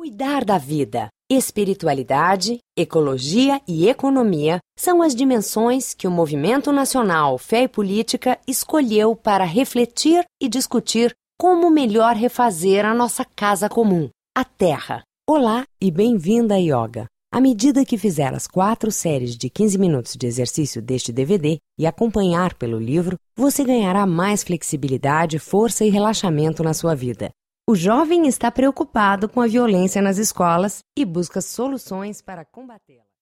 Cuidar da vida. Espiritualidade, ecologia e economia são as dimensões que o Movimento Nacional Fé e Política escolheu para refletir e discutir como melhor refazer a nossa casa comum, a Terra. Olá e bem-vinda a Yoga. À medida que fizer as 4 séries de 15 minutos de exercício deste DVD e acompanhar pelo livro, você ganhará mais flexibilidade, força e relaxamento na sua vida. O jovem está preocupado com a violência nas escolas e busca soluções para combatê-la.